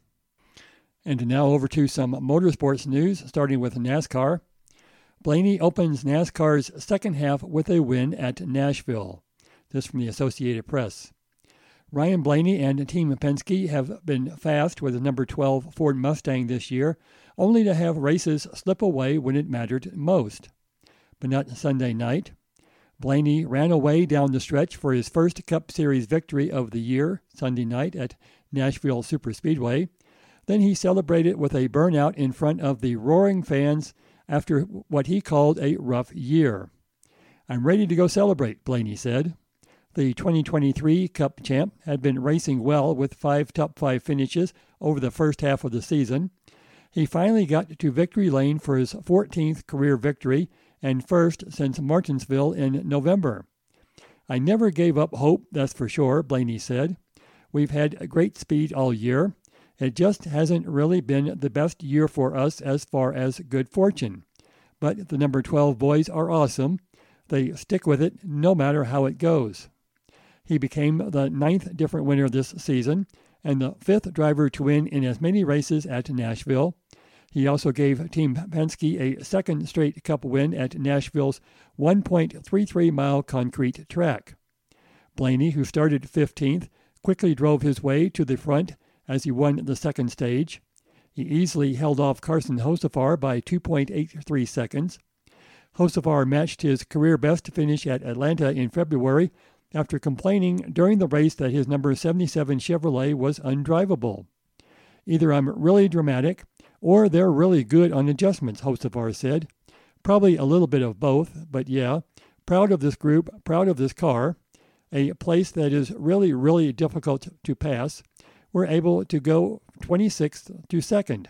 And now over to some motorsports news, starting with NASCAR. Blaney opens NASCAR's second half with a win at Nashville. This from the Associated Press. Ryan Blaney and Team Penske have been fast with the number twelve Ford Mustang this year, only to have races slip away when it mattered most. But not Sunday night. Blaney ran away down the stretch for his first Cup Series victory of the year, Sunday night at Nashville Superspeedway. Then he celebrated with a burnout in front of the roaring fans after what he called a rough year. "I'm ready to go celebrate," Blaney said. The twenty twenty-three Cup champ had been racing well with five top five finishes over the first half of the season. He finally got to victory lane for his fourteenth career victory and first since Martinsville in November. "I never gave up hope, that's for sure," Blaney said. "We've had great speed all year. It just hasn't really been the best year for us as far as good fortune. But the number twelve boys are awesome. They stick with it no matter how it goes." He became the ninth different winner this season and the fifth driver to win in as many races at Nashville. He also gave Team Penske a second straight Cup win at Nashville's one point three three mile concrete track. Blaney, who started fifteenth, quickly drove his way to the front as he won the second stage. He easily held off Carson Hocevar by two point eight three seconds. Hocevar matched his career best finish at Atlanta in February after complaining during the race that his number seventy-seven Chevrolet was undrivable. "Either I'm really dramatic, or they're really good on adjustments," Hocevar said. "Probably a little bit of both, but yeah, proud of this group, proud of this car. A place that is really, really difficult to pass. We're able to go twenty-sixth to second."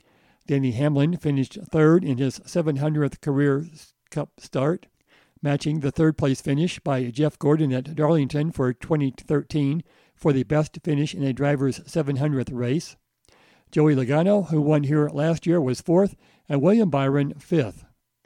Denny Hamlin finished third in his seven hundredth career Cup start, matching the third-place finish by Jeff Gordon at Darlington for twenty thirteen for the best finish in a driver's seven hundredth race. Joey Logano, who won here last year, was fourth, and William Byron fifth.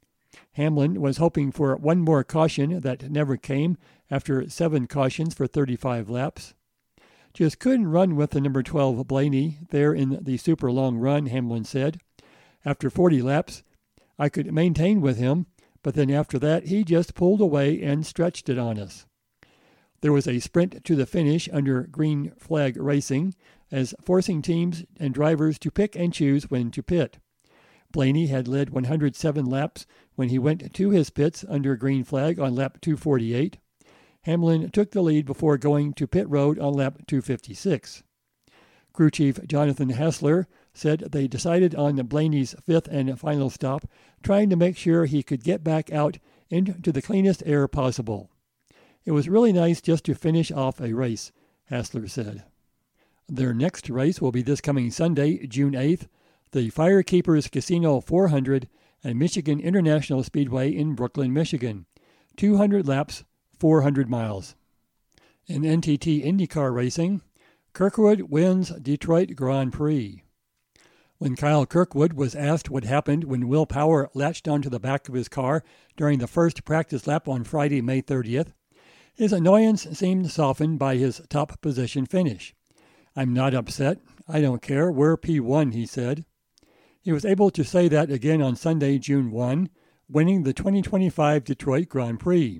Hamlin was hoping for one more caution that never came after seven cautions for thirty-five laps. "Just couldn't run with the number twelve Blaney there in the super long run," Hamlin said. "After forty laps, I could maintain with him, but then after that he just pulled away and stretched it on us. There was a sprint to the finish under green flag racing, as forcing teams and drivers to pick and choose when to pit. Blaney had led one hundred seven laps when he went to his pits under green flag on lap two forty-eight. Hamlin took the lead before going to pit road on lap two fifty-six. Crew chief Jonathan Hassler said they decided on Blaney's fifth and final stop, trying to make sure he could get back out into the cleanest air possible. It was really nice just to finish off a race, Hassler said. Their next race will be this coming Sunday, June eighth, the Firekeepers Casino four hundred at Michigan International Speedway in Brooklyn, Michigan. two hundred laps, four hundred miles. In N T T IndyCar racing, Kirkwood wins Detroit Grand Prix. When Kyle Kirkwood was asked what happened when Will Power latched onto the back of his car during the first practice lap on Friday, May thirtieth, his annoyance seemed softened by his top position finish. "I'm not upset. I don't care. We're P one, he said. He was able to say that again on Sunday, June first, winning the twenty twenty-five Detroit Grand Prix.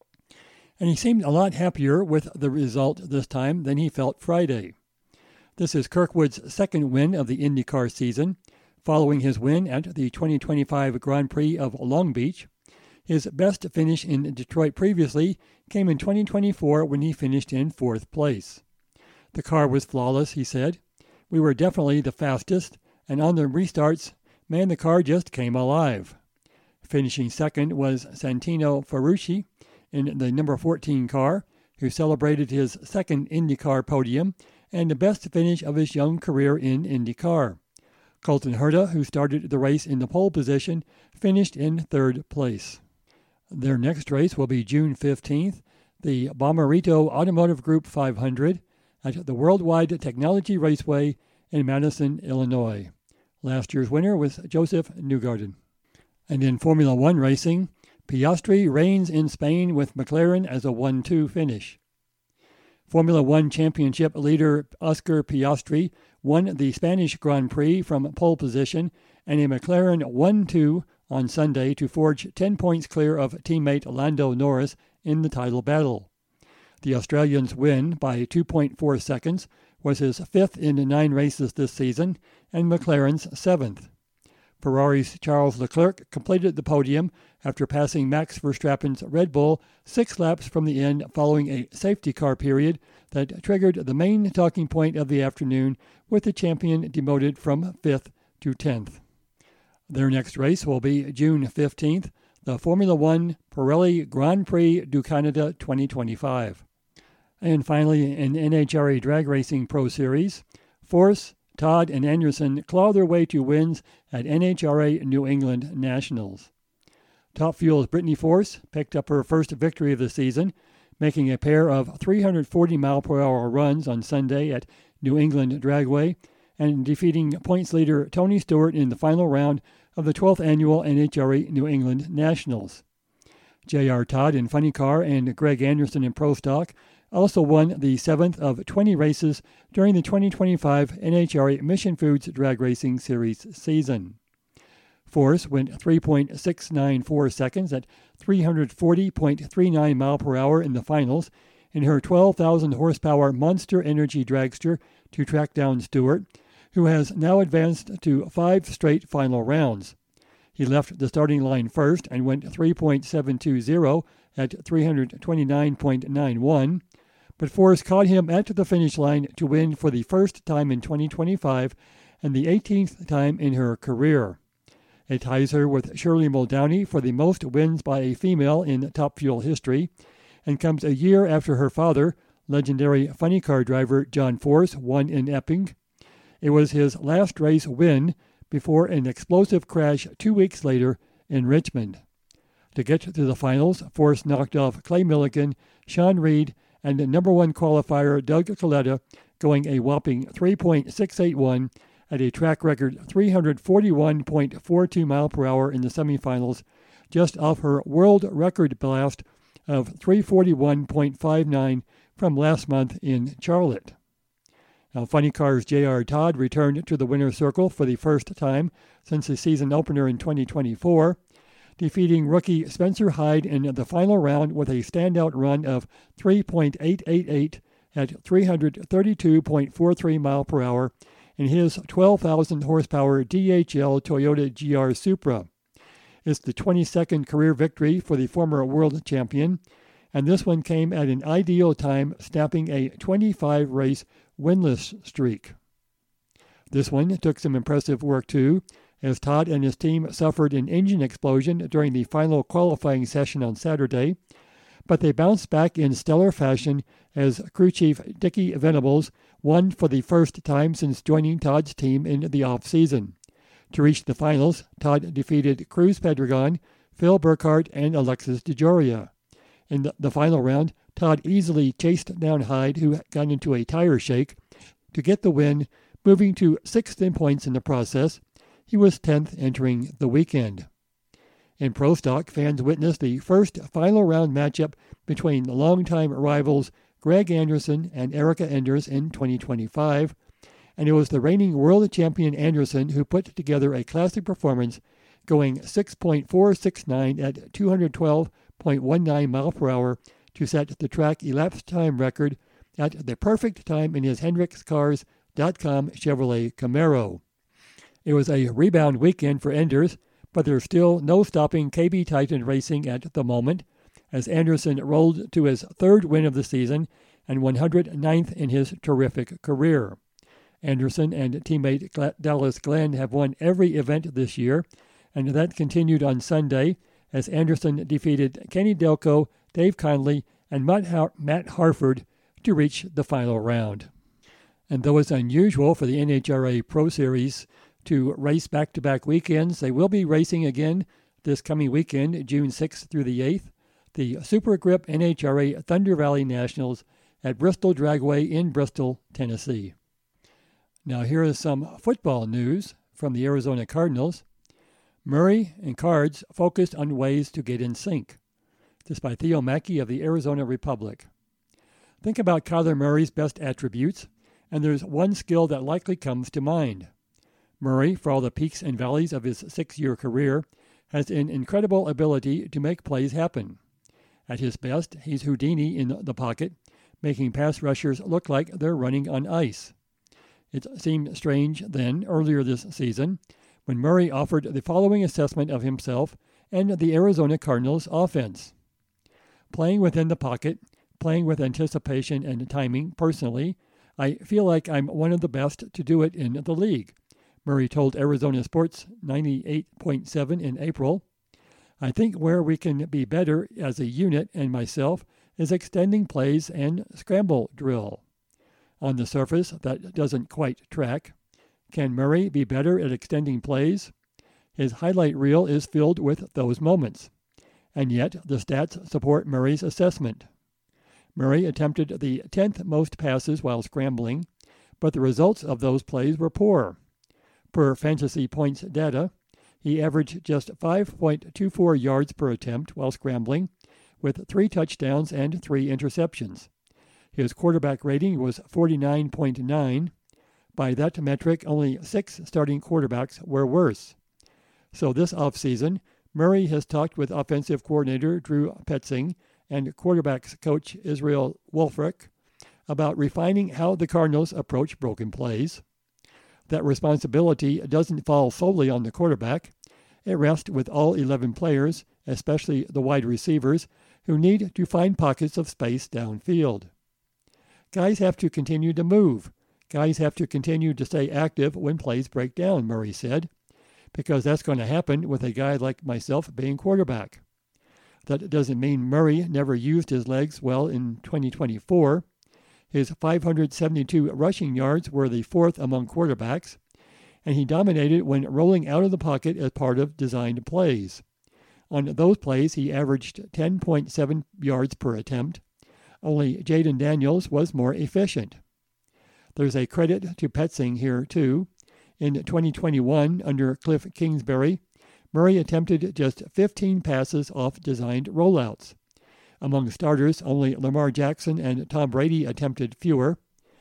And he seemed a lot happier with the result this time than he felt Friday. This is Kirkwood's second win of the IndyCar season, following his win at the twenty twenty-five Grand Prix of Long Beach. His best finish in Detroit previously came in twenty twenty-four when he finished in fourth place. "The car was flawless," he said. "We were definitely the fastest, and on the restarts, man, the car just came alive." Finishing second was Santino Ferrucci in the number fourteen car, who celebrated his second IndyCar podium and the best finish of his young career in IndyCar. Colton Herta, who started the race in the pole position, finished in third place. Their next race will be June fifteenth, the Bommarito Automotive Group five hundred at the Worldwide Technology Raceway in Madison, Illinois. Last year's winner was Joseph Newgarden. And in Formula One racing, Piastri reigns in Spain with McLaren as a one two finish. Formula One Championship leader Oscar Piastri won the Spanish Grand Prix from pole position and a McLaren one two on Sunday to forge ten points clear of teammate Lando Norris in the title battle. The Australian's win by two point four seconds was his fifth in nine races this season and McLaren's seventh. Ferrari's Charles Leclerc completed the podium after passing Max Verstappen's Red Bull six laps from the end following a safety car period that triggered the main talking point of the afternoon, with the champion demoted from fifth to tenth. Their next race will be June fifteenth, the Formula One Pirelli Grand Prix du Canada twenty twenty-five. And finally, in N H R A Drag Racing Pro Series, Force, Todd, and Anderson claw their way to wins at N H R A New England Nationals. Top Fuel's Brittany Force picked up her first victory of the season, making a pair of three hundred forty mile per hour runs on Sunday at New England Dragway and defeating points leader Tony Stewart in the final round of the twelfth annual N H R A New England Nationals. J R. Todd in Funny Car and Greg Anderson in Pro Stock also won the seventh of twenty races during the twenty twenty-five N H R A Mission Foods Drag Racing Series season. Force went three point six nine four seconds at three hundred forty point three nine mile per hour in the finals in her twelve thousand horsepower Monster Energy dragster to track down Stewart, who has now advanced to five straight final rounds. He left the starting line first and went three point seven two zero at three hundred twenty-nine point nine one, but Force caught him at the finish line to win for the first time in twenty twenty-five and the eighteenth time in her career. It ties her with Shirley Muldowney for the most wins by a female in Top Fuel history, and comes a year after her father, legendary funny car driver John Force, won in Epping. It was his last race win before an explosive crash two weeks later in Richmond. To get to the finals, Force knocked off Clay Milligan, Sean Reed, and number one qualifier Doug Coletta, going a whopping three point six eight one at a track record three hundred forty-one point four two mile per hour in the semifinals, just off her world record blast of three forty-one point five nine from last month in Charlotte. Now, Funny Car's J R. Todd returned to the winner's circle for the first time since the season opener in twenty twenty-four. defeating rookie Spencer Hyde in the final round with a standout run of three point eight eight eight at three hundred thirty-two point four three miles per hour in his twelve thousand horsepower D H L Toyota G R Supra. It's the twenty-second career victory for the former world champion, and this one came at an ideal time, snapping a twenty-five race winless streak. This one took some impressive work too, as Todd and his team suffered an engine explosion during the final qualifying session on Saturday, but they bounced back in stellar fashion as crew chief Dickie Venables won for the first time since joining Todd's team in the off-season. To reach the finals, Todd defeated Cruz Pedregon, Phil Burkhardt, and Alexis DeJoria. In the, the final round, Todd easily chased down Hyde, who got into a tire shake, to get the win, moving to sixth in points in the process. He was tenth entering the weekend. In Pro Stock, fans witnessed the first final round matchup between longtime rivals Greg Anderson and Erica Enders in twenty twenty-five, and it was the reigning world champion Anderson who put together a classic performance, going six point four six nine at two hundred twelve point one nine miles per hour to set the track elapsed time record at the perfect time in his Hendricks Cars dot com Chevrolet Camaro. It was a rebound weekend for Enders, but there's still no stopping K B Titan Racing at the moment, as Anderson rolled to his third win of the season and one hundred ninth in his terrific career. Anderson and teammate Dallas Glenn have won every event this year, and that continued on Sunday as Anderson defeated Kenny Delco, Dave Conley, and Matt, Har- Matt Harford to reach the final round. And though it's unusual for the N H R A Pro Series to race back-to-back weekends, they will be racing again this coming weekend, June sixth through the eighth, the Super Grip N H R A Thunder Valley Nationals at Bristol Dragway in Bristol, Tennessee. Now here is some football news from the Arizona Cardinals. Murray and Cards focused on ways to get in sync. This by Theo Mackey of the Arizona Republic. Think about Kyler Murray's best attributes, and there's one skill that likely comes to mind. Murray, for all the peaks and valleys of his six-year career, has an incredible ability to make plays happen. At his best, he's Houdini in the pocket, making pass rushers look like they're running on ice. It seemed strange then, earlier this season, when Murray offered the following assessment of himself and the Arizona Cardinals offense. Playing within the pocket, playing with anticipation and timing, personally, I feel like I'm one of the best to do it in the league, Murray told Arizona Sports ninety-eight point seven in April. I think where we can be better as a unit and myself is extending plays and scramble drill. On the surface, that doesn't quite track. Can Murray be better at extending plays? His highlight reel is filled with those moments. And yet, the stats support Murray's assessment. Murray attempted the tenth most passes while scrambling, but the results of those plays were poor. Per Fantasy Points data, he averaged just five point two four yards per attempt while scrambling, with three touchdowns and three interceptions. His quarterback rating was forty-nine point nine. By that metric, only six starting quarterbacks were worse. So this offseason, Murray has talked with offensive coordinator Drew Petzing and quarterbacks coach Israel Wolfrick about refining how the Cardinals approach broken plays. That responsibility doesn't fall solely on the quarterback. It rests with all eleven players, especially the wide receivers, who need to find pockets of space downfield. Guys have to continue to move. Guys have to continue to stay active when plays break down, Murray said, because that's going to happen with a guy like myself being quarterback. That doesn't mean Murray never used his legs well in twenty twenty-four. His five hundred seventy-two rushing yards were the fourth among quarterbacks, and he dominated when rolling out of the pocket as part of designed plays. On those plays, he averaged ten point seven yards per attempt. Only Jaden Daniels was more efficient. There's a credit to Petzing here, too. In twenty twenty-one, under Cliff Kingsbury, Murray attempted just fifteen passes off designed rollouts. Among starters, only Lamar Jackson and Tom Brady attempted fewer.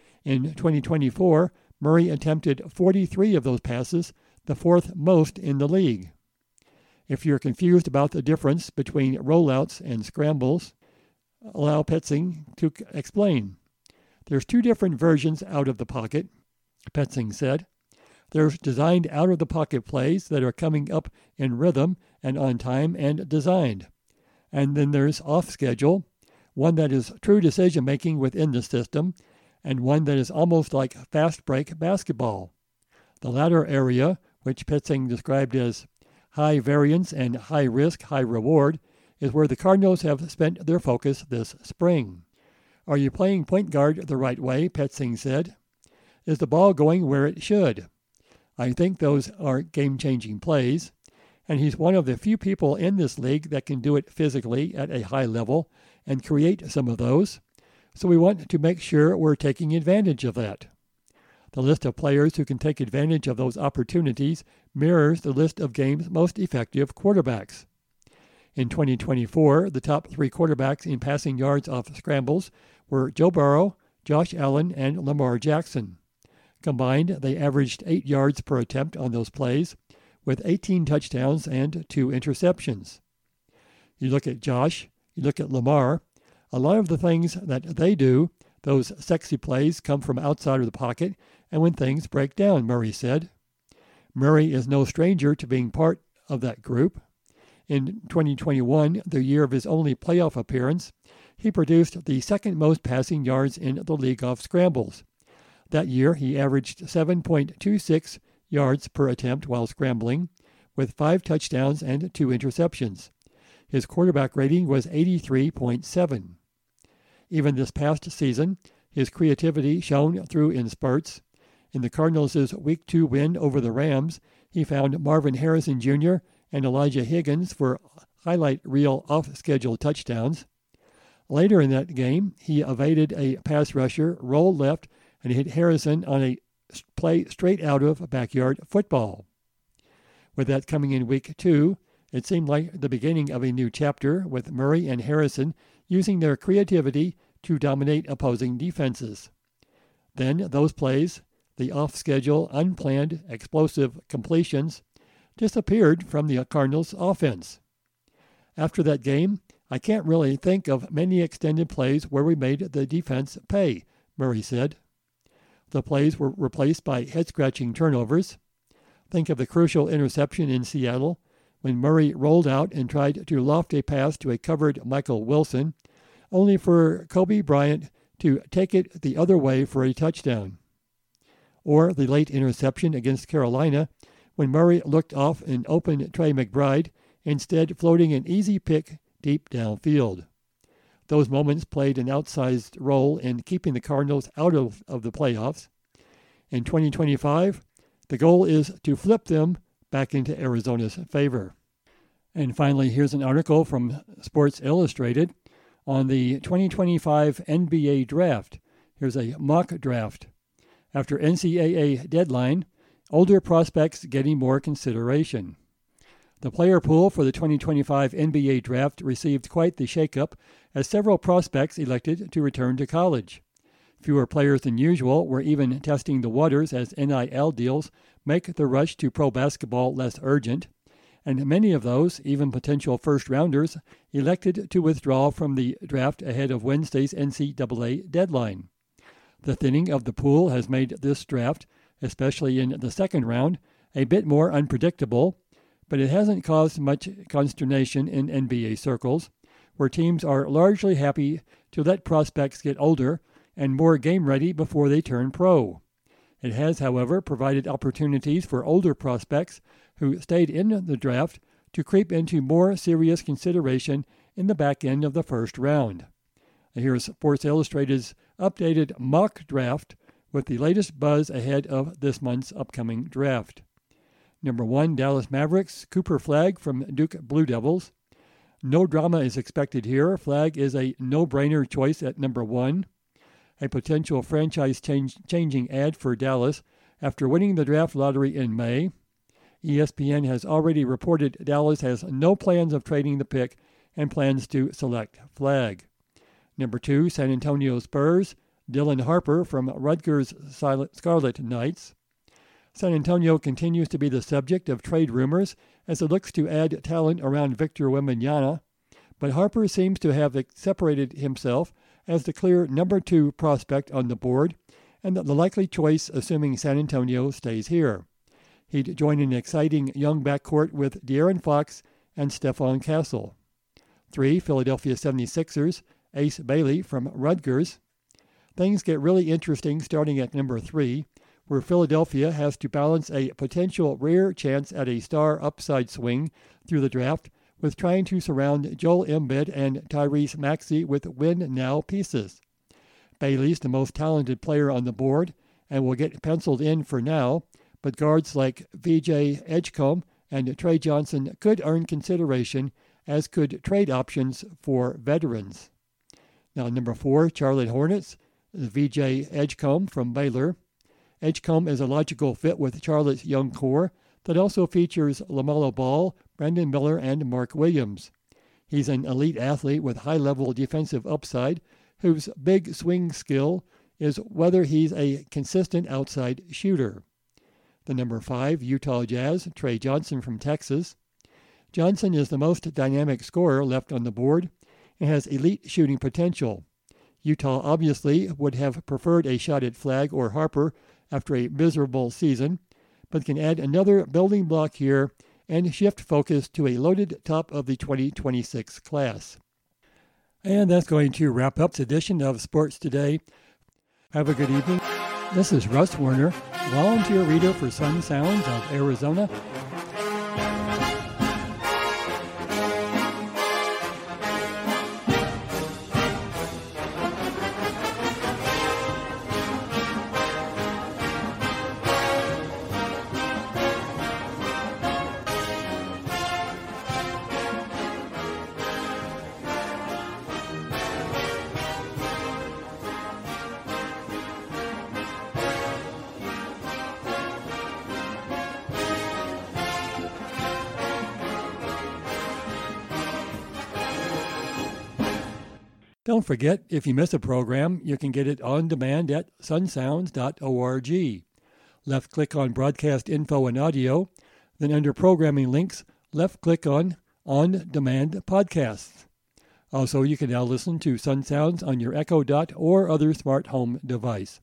In twenty twenty-four, Murray attempted forty-three of those passes, the fourth most in the league. If you're confused about the difference between rollouts and scrambles, allow Petzing to explain. There's two different versions out of the pocket, Petzing said. There's designed out-of-the-pocket plays that are coming up in rhythm and on time and designed. And then there's off-schedule, one that is true decision-making within the system, and one that is almost like fast-break basketball. The latter area, which Petzing described as high variance and high risk, high reward, is where the Cardinals have spent their focus this spring. Are you playing point guard the right way? Petzing said. Is the ball going where it should? I think those are game-changing plays, and he's one of the few people in this league that can do it physically at a high level and create some of those, so we want to make sure we're taking advantage of that. The list of players who can take advantage of those opportunities mirrors the list of game's most effective quarterbacks. In twenty twenty-four, the top three quarterbacks in passing yards off scrambles were Joe Burrow, Josh Allen, and Lamar Jackson. Combined, they averaged eight yards per attempt on those plays, with eighteen touchdowns and two interceptions. You look at Josh, you look at Lamar, a lot of the things that they do, those sexy plays, come from outside of the pocket and when things break down, Murray said. Murray is no stranger to being part of that group. In twenty twenty-one, the year of his only playoff appearance, he produced the second most passing yards in the league off scrambles. That year, he averaged seven point two six yards per attempt while scrambling, with five touchdowns and two interceptions. His quarterback rating was eighty-three point seven. Even this past season, his creativity shone through in spurts. In the Cardinals' Week two win over the Rams, he found Marvin Harrison Junior and Elijah Higgins for highlight reel off-schedule touchdowns. Later in that game, he evaded a pass rusher, rolled left, and hit Harrison on a play straight out of backyard football. With that coming in Week two, it seemed like the beginning of a new chapter, with Murray and Harrison using their creativity to dominate opposing defenses. Then those plays, the off-schedule, unplanned, explosive completions, disappeared from the Cardinals' offense. After that game, I can't really think of many extended plays where we made the defense pay, Murray said. The plays were replaced by head-scratching turnovers. Think of the crucial interception in Seattle when Murray rolled out and tried to loft a pass to a covered Michael Wilson, only for Kobe Bryant to take it the other way for a touchdown. Or the late interception against Carolina when Murray looked off an open Trey McBride, instead floating an easy pick deep downfield. Those moments played an outsized role in keeping the Cardinals out of, of the playoffs. In twenty twenty-five, the goal is to flip them back into Arizona's favor. And finally, here's an article from Sports Illustrated on the twenty twenty-five N B A Draft. Here's a mock draft. After N C double A deadline, older prospects getting more consideration. The player pool for the twenty twenty-five N B A Draft received quite the shakeup as several prospects elected to return to college. Fewer players than usual were even testing the waters as N I L deals make the rush to pro basketball less urgent, and many of those, even potential first-rounders, elected to withdraw from the draft ahead of Wednesday's N C double A deadline. The thinning of the pool has made this draft, especially in the second round, a bit more unpredictable, but it hasn't caused much consternation in N B A circles, where teams are largely happy to let prospects get older and more game-ready before they turn pro. It has, however, provided opportunities for older prospects who stayed in the draft to creep into more serious consideration in the back end of the first round. Here's Sports Illustrated's updated mock draft with the latest buzz ahead of this month's upcoming draft. Number one, Dallas Mavericks, Cooper Flagg from Duke Blue Devils. No drama is expected here. Flagg is a no-brainer choice at number one. A potential franchise-changing ad for Dallas after winning the draft lottery in May. E S P N has already reported Dallas has no plans of trading the pick and plans to select Flagg. Number two, San Antonio Spurs, Dylan Harper from Rutgers Scarlet Knights. San Antonio continues to be the subject of trade rumors as it looks to add talent around Victor Wembanyama, but Harper seems to have separated himself as the clear number two prospect on the board and the likely choice assuming San Antonio stays here. He'd join an exciting young backcourt with De'Aaron Fox and Stephon Castle. Three, Philadelphia seventy-sixers, Ace Bailey from Rutgers. Things get really interesting starting at number three, where Philadelphia has to balance a potential rare chance at a star upside swing through the draft with trying to surround Joel Embiid and Tyrese Maxey with win-now pieces. Bailey's the most talented player on the board and will get penciled in for now, but guards like V J Edgecombe and Trey Johnson could earn consideration, as could trade options for veterans. Now, number four, Charlotte Hornets, V J Edgecombe from Baylor. Edgecombe is a logical fit with Charlotte's young core that also features LaMelo Ball, Brandon Miller, and Mark Williams. He's an elite athlete with high-level defensive upside whose big swing skill is whether he's a consistent outside shooter. The number five, Utah Jazz, Trey Johnson from Texas. Johnson is the most dynamic scorer left on the board and has elite shooting potential. Utah obviously would have preferred a shot at Flagg or Harper after a miserable season, but can add another building block here and shift focus to a loaded top of the twenty twenty-six class. And that's going to wrap up this edition of Sports Today. Have a good evening. This is Russ Werner, volunteer reader for Sun Sounds of Arizona. Don't forget, if you miss a program, you can get it on demand at sun sounds dot org. Left-click on Broadcast Info and Audio, then under Programming Links, left-click on On Demand Podcasts. Also, you can now listen to Sun Sounds on your Echo Dot or other smart home device.